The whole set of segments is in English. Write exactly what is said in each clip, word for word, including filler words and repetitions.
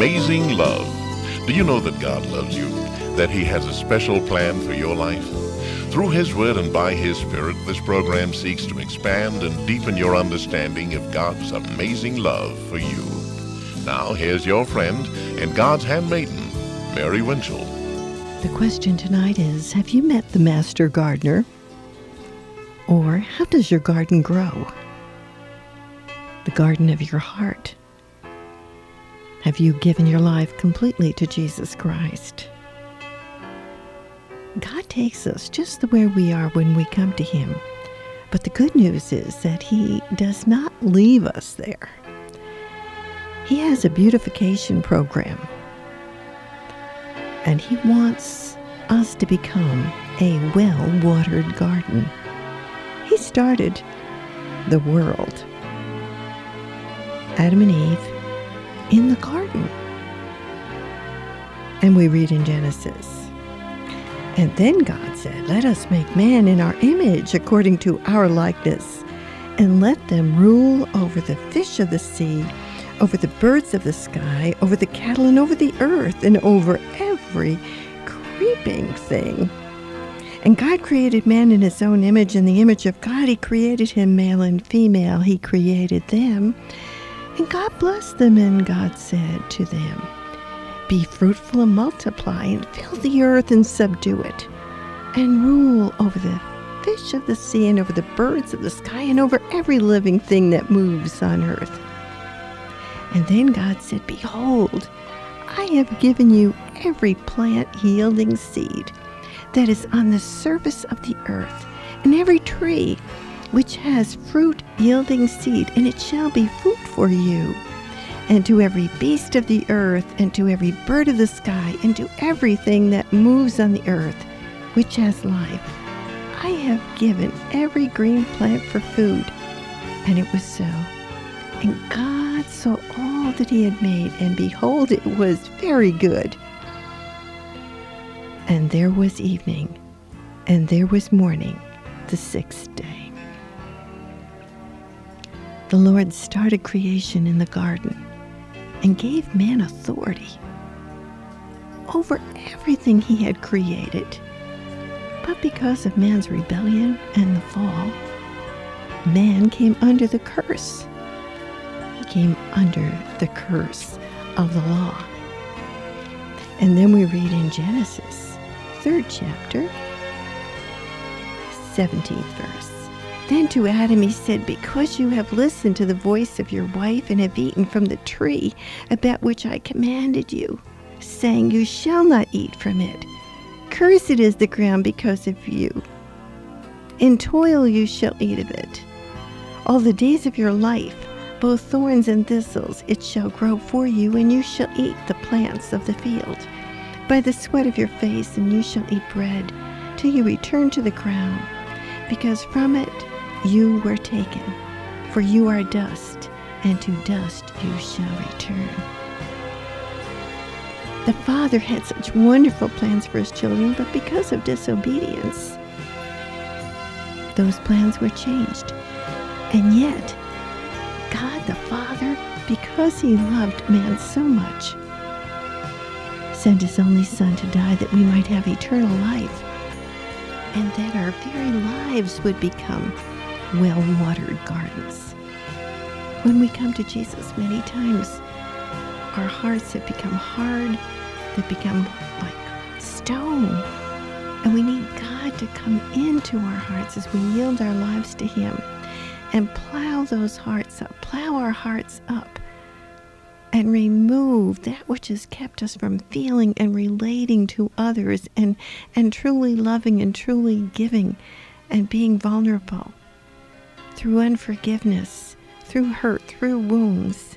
amazing love. Do you know that God loves you? That He has a special plan for your life? Through His Word and by His Spirit, this program seeks to expand and deepen your understanding of God's amazing love for you. Now, here's your friend and God's handmaiden, Mary Winchell. The question tonight is, have you met the Master Gardener? Or how does your garden grow? The garden of your heart. Have you given your life completely to Jesus Christ? God takes us just the way we are when we come to Him. But the good news is that He does not leave us there. He has a beautification program. And He wants us to become a well-watered garden. He started the world, Adam and Eve, in the garden. And we read in Genesis, and then God said, let us make man in our image according to our likeness, and let them rule over the fish of the sea, over the birds of the sky, over the cattle, and over the earth, and over every creeping thing. And God created man in His own image. In the image of God He created him, male and female He created them. And God blessed them, and God said to them, be fruitful and multiply, and fill the earth and subdue it, and rule over the fish of the sea, and over the birds of the sky, and over every living thing that moves on earth. And then God said, behold, I have given you every plant yielding seed that is on the surface of the earth, and every tree which has fruit yielding seed, and it shall be food for you, and to every beast of the earth, and to every bird of the sky, and to everything that moves on the earth, which has life, I have given every green plant for food. And it was so. And God saw all that He had made, and behold, it was very good. And there was evening, and there was morning, the sixth day. The Lord started creation in the garden and gave man authority over everything He had created. But because of man's rebellion and the fall, man came under the curse. He came under the curse of the law. And then we read in Genesis, third chapter, seventeenth verse. Then to Adam He said, because you have listened to the voice of your wife, and have eaten from the tree about which I commanded you, saying, you shall not eat from it. Cursed is the ground because of you. In toil you shall eat of it. All the days of your life, both thorns and thistles, it shall grow for you, and you shall eat the plants of the field. By the sweat of your face, and you shall eat bread, till you return to the ground, because from it you were taken, for you are dust, and to dust you shall return. The Father had such wonderful plans for His children, but because of disobedience, those plans were changed. And yet, God the Father, because He loved man so much, sent His only Son to die that we might have eternal life, and that our very lives would become well-watered gardens. When we come to Jesus, many times our hearts have become hard, they become like stone, and we need God to come into our hearts as we yield our lives to Him and plow those hearts up, plow our hearts up, and remove that which has kept us from feeling and relating to others, and, and truly loving and truly giving and being vulnerable through unforgiveness, through hurt, through wounds.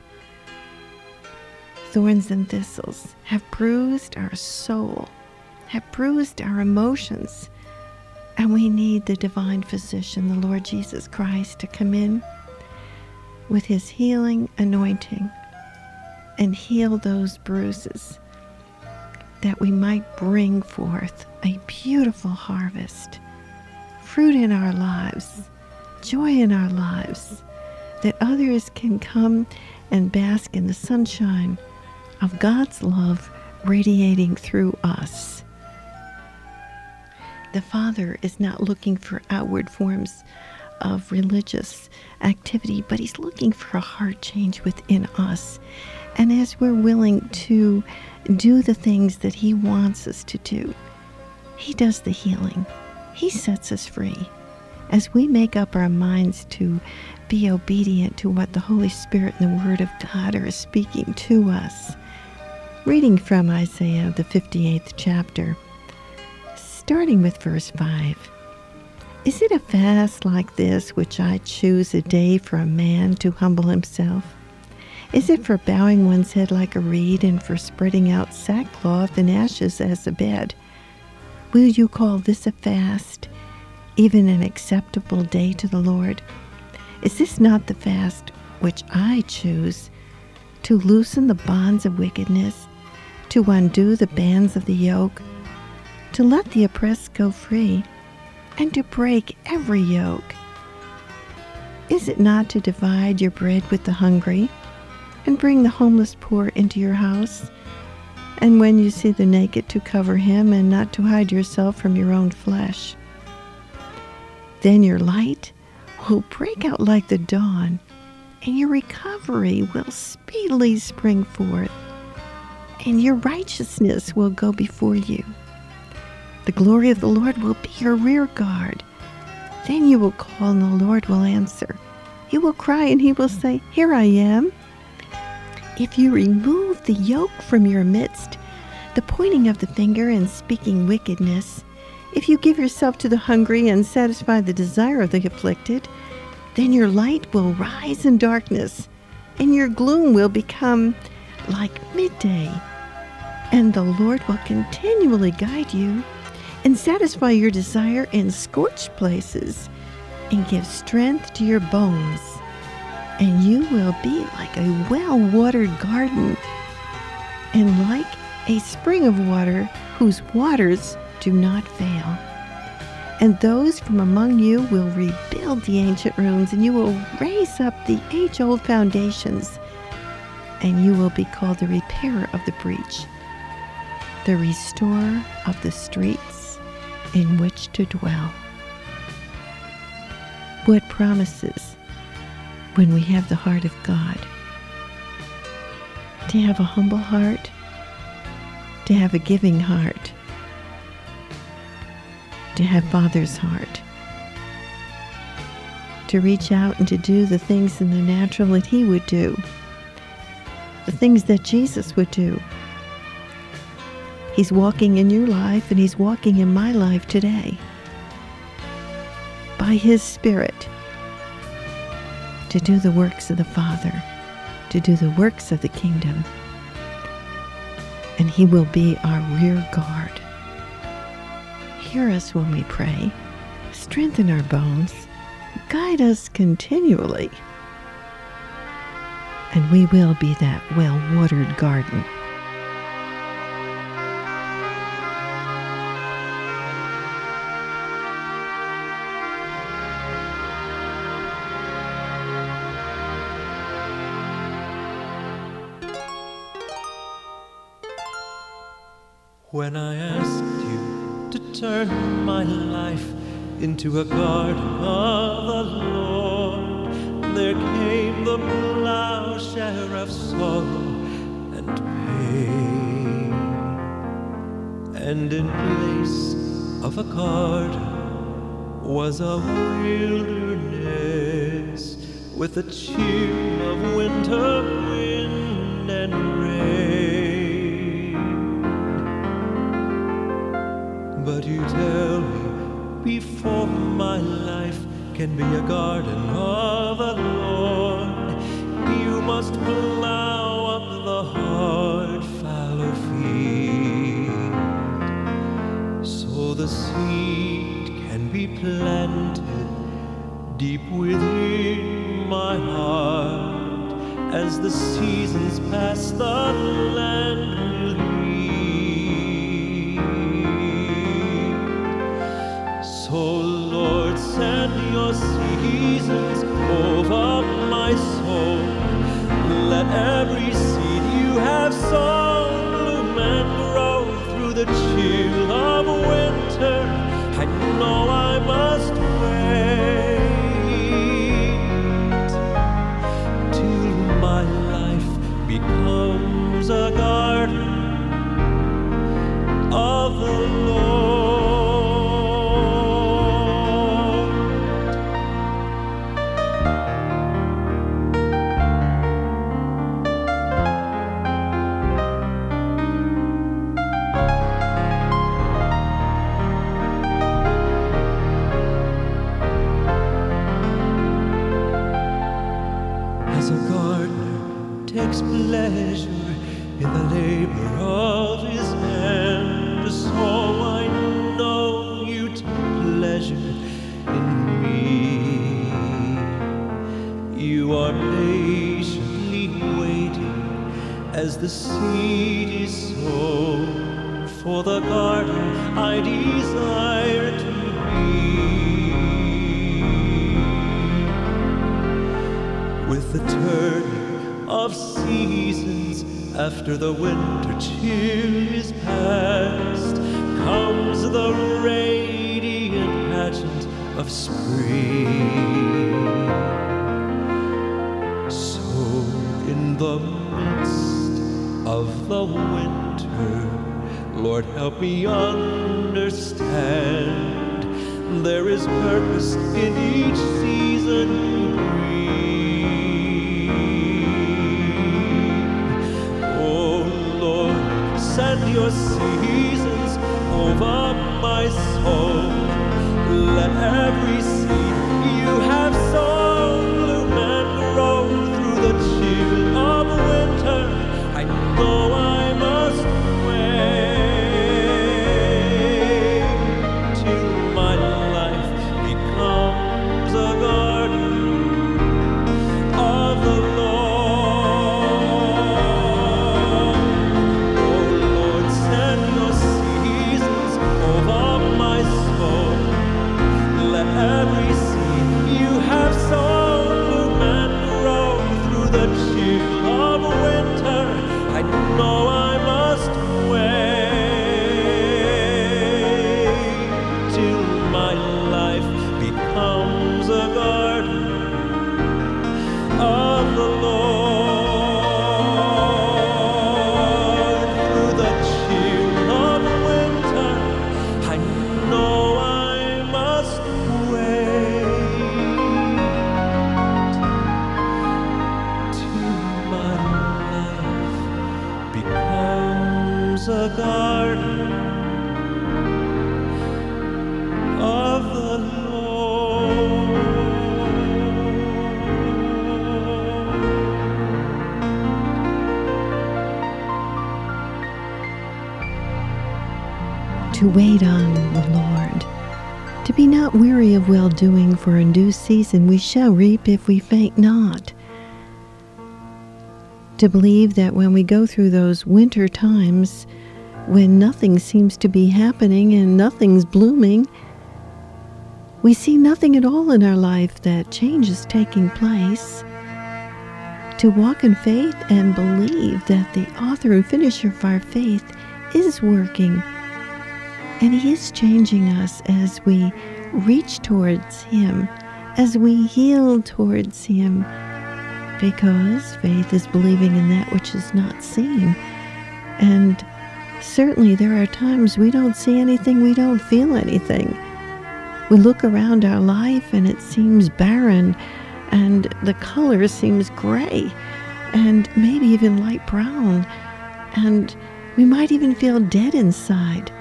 Thorns and thistles have bruised our soul, have bruised our emotions, and we need the divine physician, the Lord Jesus Christ, to come in with His healing anointing and heal those bruises, that we might bring forth a beautiful harvest, fruit in our lives, joy in our lives, that others can come and bask in the sunshine of God's love radiating through us. The Father is not looking for outward forms of religious activity, but He's looking for a heart change within us. And as we're willing to do the things that He wants us to do, He does the healing. He sets us free. As we make up our minds to be obedient to what the Holy Spirit and the Word of God are speaking to us. Reading from Isaiah, the fifty-eighth chapter, starting with verse five. Is it a fast like this which I choose a day for a man to humble himself? Is it for bowing one's head like a reed and for spreading out sackcloth and ashes as a bed? Will you call this a fast, even an acceptable day to the Lord? Is this not the fast which I choose, to loosen the bonds of wickedness, to undo the bands of the yoke, to let the oppressed go free, and to break every yoke? Is it not to divide your bread with the hungry, and bring the homeless poor into your house? And when you see the naked, to cover him, and not to hide yourself from your own flesh? Then your light will break out like the dawn, and your recovery will speedily spring forth, and your righteousness will go before you. The glory of the Lord will be your rear guard. Then you will call, and the Lord will answer. You will cry, and He will say, Here I am. If you remove the yoke from your midst, the pointing of the finger and speaking wickedness, if you give yourself to the hungry and satisfy the desire of the afflicted, then your light will rise in darkness, and your gloom will become like midday. And the Lord will continually guide you and satisfy your desire in scorched places and give strength to your bones. And you will be like a well-watered garden and like a spring of water whose waters do not fail. And those from among you will rebuild the ancient ruins, and you will raise up the age-old foundations, and you will be called the repairer of the breach, the restorer of the streets in which to dwell. What promises when we have the heart of God? To have a humble heart, to have a giving heart, to have Father's heart, to reach out and to do the things in the natural that He would do, the things that Jesus would do. He's walking in your life, and He's walking in my life today. By His Spirit, to do the works of the Father, to do the works of the kingdom. And He will be our rear guard. Hear us when we pray, strengthen our bones, guide us continually, and we will be that well-watered garden. When I asked you to turn my life into a garden of the Lord, there came the plowshare of sorrow and pain. And in place of a garden was a wilderness with a chill of winter wind and rain. But you tell me, before my life can be a garden of the Lord, you must plow up the hard fallow field, so the seed can be planted deep within my heart. As the seasons pass, the land will yield. So Lord, send your seasons over my soul. Let every seed you have sown takes pleasure in the labor of his hand. So I know you take pleasure in me. You are patiently waiting as the seed is sown for the garden I desire to be. With the turning of seasons after the winter chill is past, comes the radiant pageant of spring. So in the midst of the winter, Lord, help me understand there is purpose in each season you breathe. Oh Lord, send your seasons over my soul. Let every seed you have sown bloom and grow through the chill of winter. I know I must wait till my life becomes a garden of the Lord. Oh Lord, send your seasons over my soul. Let every seed you have sown bloom and grow through the chill of winter. I know I must wait till my life becomes a garden of the Lord. Through the chill of winter, I know I must wait till my life becomes a garden of the Lord. To wait on the Lord, to be not weary of well-doing, for in due season we shall reap if we faint not. To believe that when we go through those winter times, when nothing seems to be happening and nothing's blooming, we see nothing at all in our life that change is taking place. To walk in faith and believe that the author and finisher of our faith is working, and He is changing us as we reach towards Him, as we yield towards Him, because faith is believing in that which is not seen. And certainly there are times we don't see anything, we don't feel anything. We look around our life and it seems barren, and the color seems gray, and maybe even light brown, and we might even feel dead inside.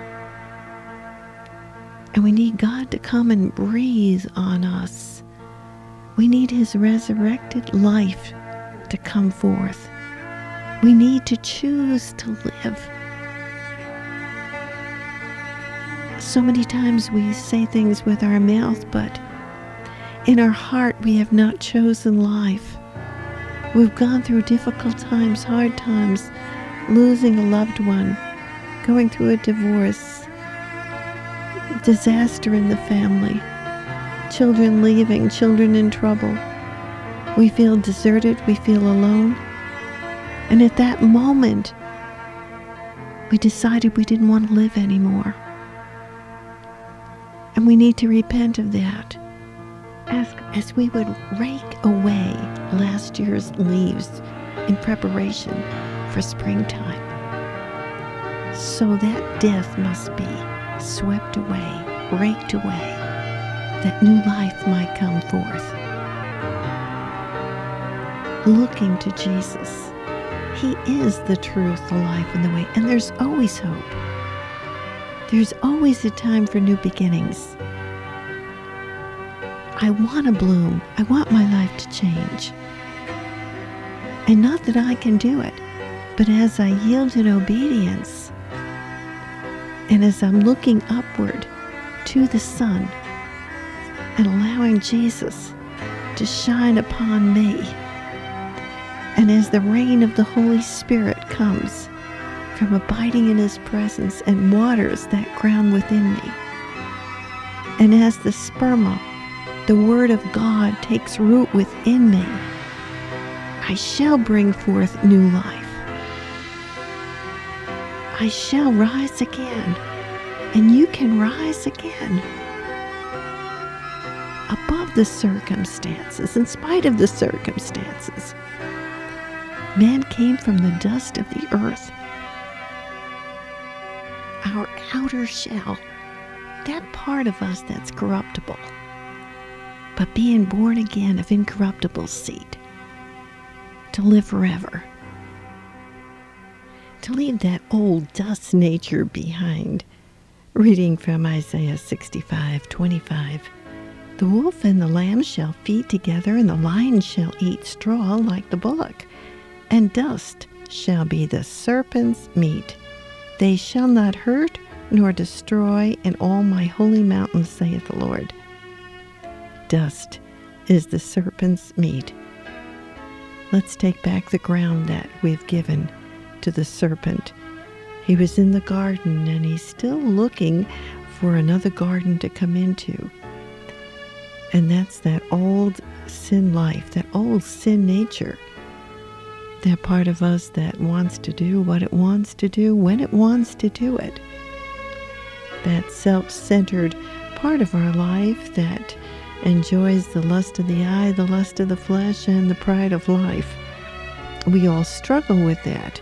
And we need God to come and breathe on us. We need His resurrected life to come forth. We need to choose to live. So many times we say things with our mouth, but in our heart we have not chosen life. We've gone through difficult times, hard times, losing a loved one, going through a divorce, disaster in the family, children leaving, children in trouble. We feel deserted, we feel alone. And at that moment, we decided we didn't want to live anymore. And we need to repent of that. As, as we would rake away last year's leaves in preparation for springtime. So that death must be swept away, raked away, that new life might come forth. Looking to Jesus. He is the truth, the life, and the way. And there's always hope. There's always a time for new beginnings. I want to bloom. I want my life to change. And not that I can do it, but as I yield in obedience, and as I'm looking upward to the sun and allowing Jesus to shine upon me, and as the rain of the Holy Spirit comes from abiding in His presence and waters that ground within me, and as the sperma, the Word of God, takes root within me, I shall bring forth new life. I shall rise again, and you can rise again. Above the circumstances, in spite of the circumstances. Man came from the dust of the earth. Our outer shell, that part of us that's corruptible, but being born again of incorruptible seed, to live forever, to leave that old dust nature behind. Reading from Isaiah sixty-five twenty-five. The wolf and the lamb shall feed together, and the lion shall eat straw like the bullock, and dust shall be the serpent's meat. They shall not hurt nor destroy in all my holy mountain, saith the Lord. Dust is the serpent's meat. Let's take back the ground that we've given to the serpent. He was in the garden, and he's still looking for another garden to come into. And that's that old sin life, that old sin nature, that part of us that wants to do what it wants to do when it wants to do it. That self-centered part of our life that enjoys the lust of the eye, the lust of the flesh, and the pride of life. We all struggle with that.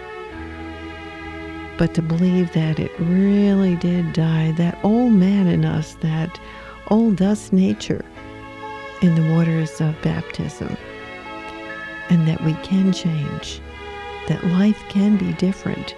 But to believe that it really did die, that old man in us, that old dust nature, in the waters of baptism, and that we can change, that life can be different.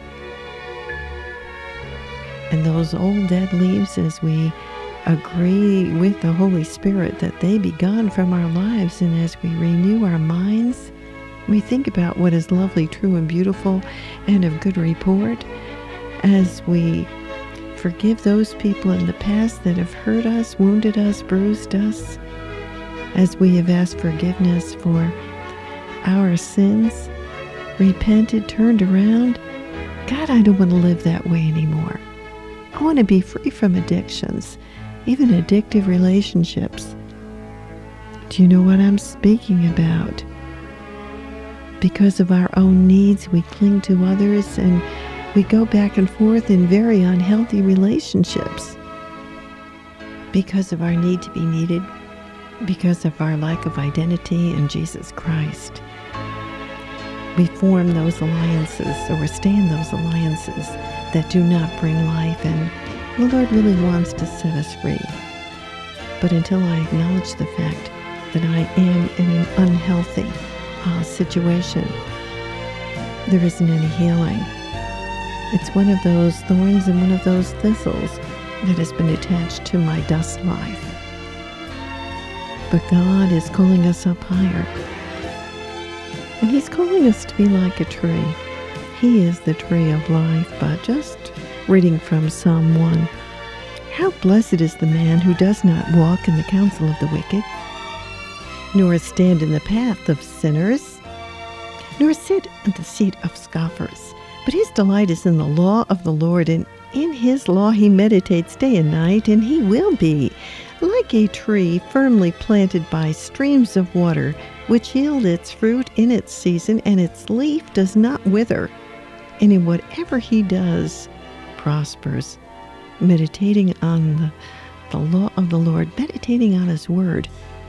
And those old dead leaves, as we agree with the Holy Spirit that they be gone from our lives, and as we renew our minds, we think about what is lovely, true, and beautiful, and of good report, as we forgive those people in the past that have hurt us, wounded us, bruised us, as we have asked forgiveness for our sins, repented, turned around. God, I don't want to live that way anymore. I want to be free from addictions, even addictive relationships. Do you know what I'm speaking about? Because of our own needs, we cling to others, and we go back and forth in very unhealthy relationships. Because of our need to be needed, because of our lack of identity in Jesus Christ, we form those alliances, or stay in those alliances that do not bring life, and the Lord really wants to set us free. But until I acknowledge the fact that I am in an unhealthy uh, situation, there isn't any healing. It's one of those thorns and one of those thistles that has been attached to my dust life. But God is calling us up higher. And He's calling us to be like a tree. He is the tree of life. But just reading from Psalm one, how blessed is the man who does not walk in the counsel of the wicked, nor stand in the path of sinners, nor sit at the seat of scoffers. But his delight is in the law of the Lord, and in His law he meditates day and night, and he will be like a tree firmly planted by streams of water, which yield its fruit in its season, and its leaf does not wither. And in whatever he does, prospers. Meditating on the, the law of the Lord, meditating on His word.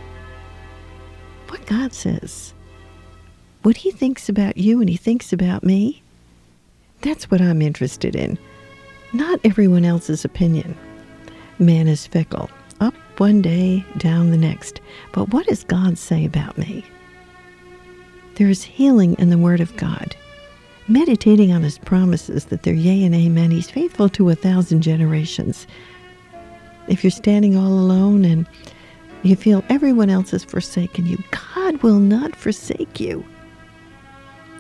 What God says, what He thinks about you and He thinks about me, that's what I'm interested in. Not everyone else's opinion. Man is fickle. Up one day, down the next. But what does God say about me? There is healing in the Word of God. Meditating on His promises that they're yea and amen. He's faithful to a thousand generations. If you're standing all alone and you feel everyone else has forsaken you, God will not forsake you.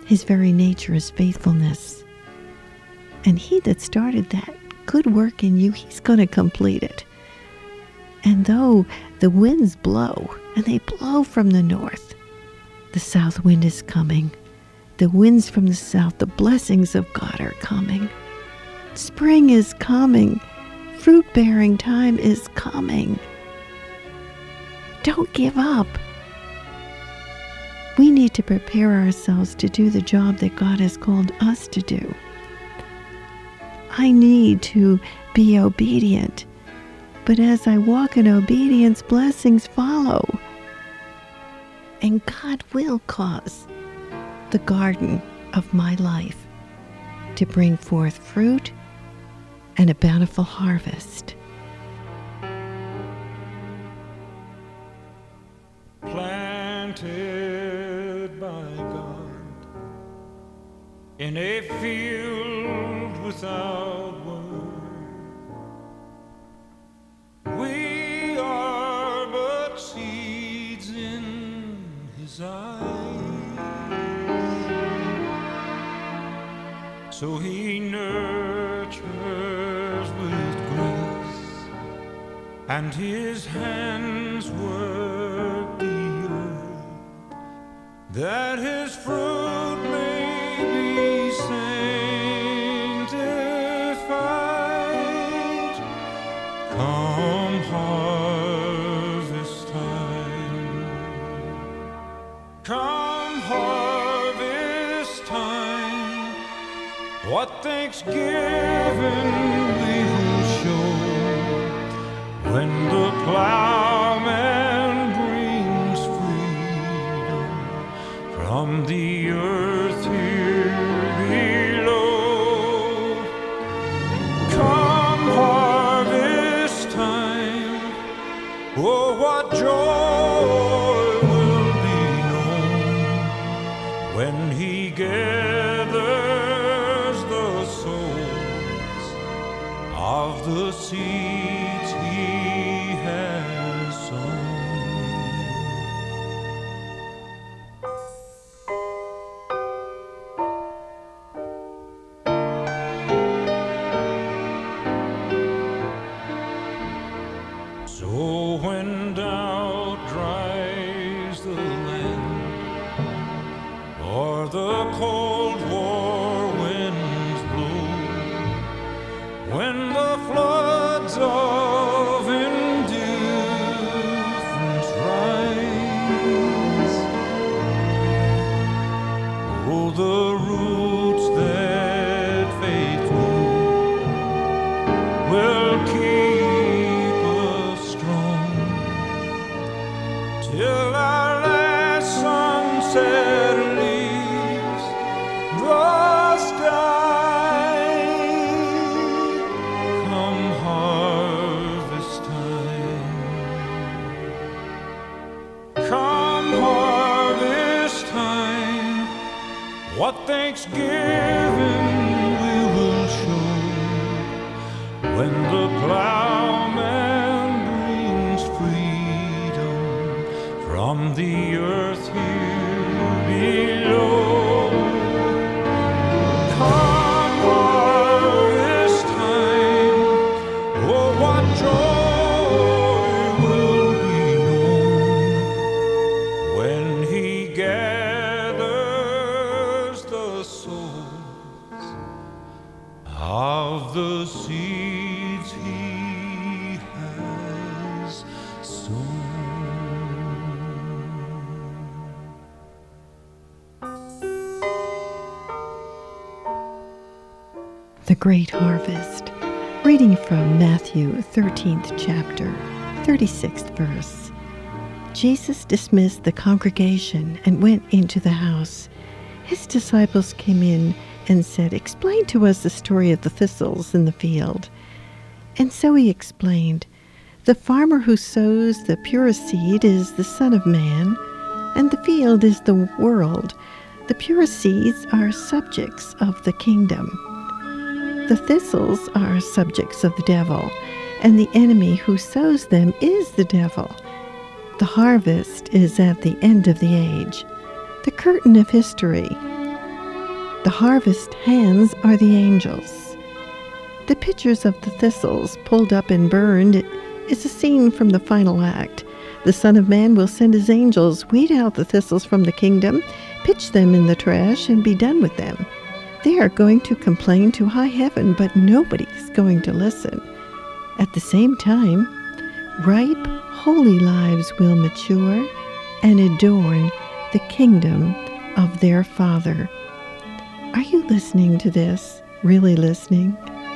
His very nature is faithfulness. And he that started that good work in you, he's going to complete it. And though the winds blow, and they blow from the north, the south wind is coming. The winds from the south, the blessings of God are coming. Spring is coming. Fruit-bearing time is coming. Don't give up. We need to prepare ourselves to do the job that God has called us to do. I need to be obedient. But as I walk in obedience, blessings follow. And God will cause the garden of my life to bring forth fruit and a bountiful harvest. Planted by God in a field without word, we are but seeds in His eyes. So He nurtures with grace, and His hands work the earth, that His fruit may be sanctified. Come harvest time, come harvest time, what thanksgiving we will show when the plowman brings freedom from the earth here below. Come harvest time, oh, what joy will be known when He gathers the souls of the seeds He has sown. So when doubt dries the land, or the cold war winds blow, when the floods of indifference rise, oh, the roots that faith grew will keep us strong till our last sunset leaves the sky. Come harvest time, come harvest time, what thanksgiving we will show when the plowman brings freedom from the earth here below. Come harvest time, oh, what joy will be known when He gathers the souls of the seeds He has sown. The Great Harvest. Reading from Matthew thirteenth chapter, thirty-sixth verse. Jesus dismissed the congregation and went into the house. His disciples came in and said, "Explain to us the story of the thistles in the field." And so he explained, "The farmer who sows the pure seed is the Son of Man, and the field is the world. The pure seeds are subjects of the kingdom. The thistles are subjects of the devil, and the enemy who sows them is the devil. The harvest is at the end of the age." The curtain of history. The harvest hands are the angels. The pictures of the thistles pulled up and burned is a scene from the final act. The Son of Man will send his angels, weed out the thistles from the kingdom, pitch them in the trash, and be done with them. They are going to complain to high heaven, but nobody's going to listen. At the same time, ripe, holy lives will mature and adorn the kingdom of their Father. Are you listening to this? Really listening?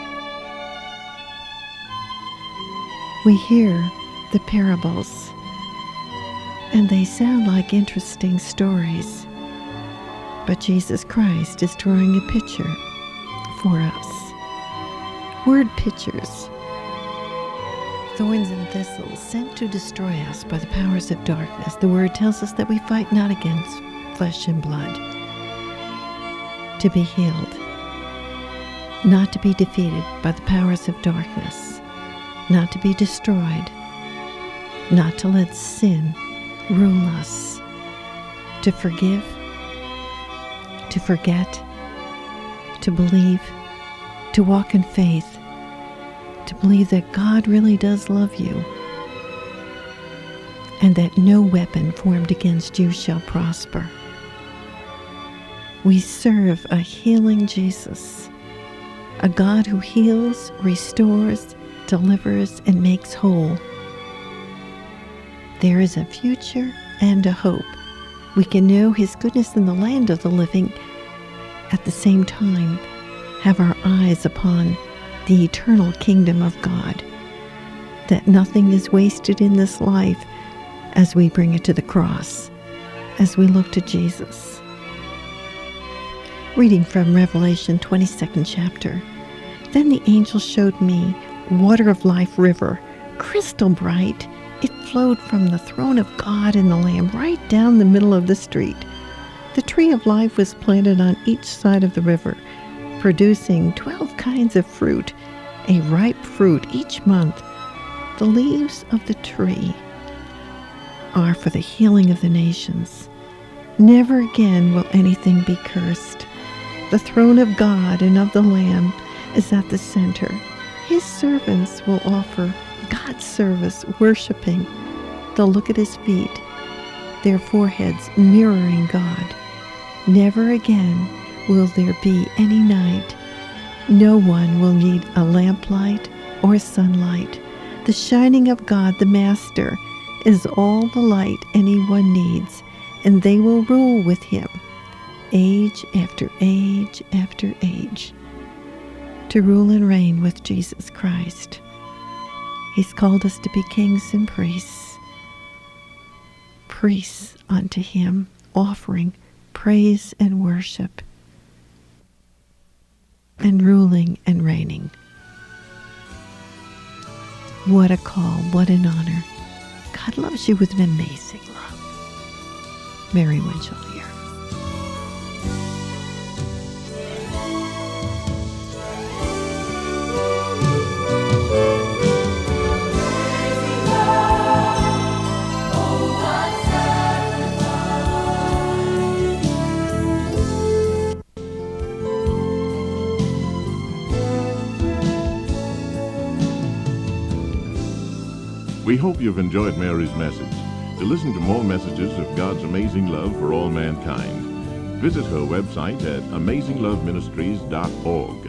We hear the parables, and they sound like interesting stories. But Jesus Christ is drawing a picture for us. Word pictures. Thorns and thistles sent to destroy us by the powers of darkness. The word tells us that we fight not against flesh and blood. To be healed. Not to be defeated by the powers of darkness. Not to be destroyed. Not to let sin rule us. To forgive. To forget. To believe. To walk in faith. To believe that God really does love you, and that no weapon formed against you shall prosper. We serve a healing Jesus, a God who heals, restores, delivers, and makes whole. There is a future and a hope. We can know His goodness in the land of the living, at the same time have our eyes upon the eternal kingdom of God, that nothing is wasted in this life as we bring it to the cross, as we look to Jesus. Reading from Revelation twenty-second chapter. Then the angel showed me water of life river, crystal bright. It flowed from the throne of God and the Lamb right down the middle of the street. The tree of life was planted on each side of the river, producing twelve kinds of fruit, a ripe fruit each month. The leaves of the tree are for the healing of the nations. Never again will anything be cursed. The throne of God and of the Lamb is at the center. His servants will offer God's service, worshiping. They'll look at His feet, their foreheads mirroring God. Never again will there be any night. No one will need a lamplight or sunlight. The shining of God, the Master, is all the light anyone needs, and they will rule with Him, age after age after age, to rule and reign with Jesus Christ. He's called us to be kings and priests, priests unto Him, offering praise and worship, and ruling and reigning. What a call, what an honor. God loves you with an amazing love. Mary Winchell here. We hope you've enjoyed Mary's message. To listen to more messages of God's amazing love for all mankind, visit her website at amazing love ministries dot org.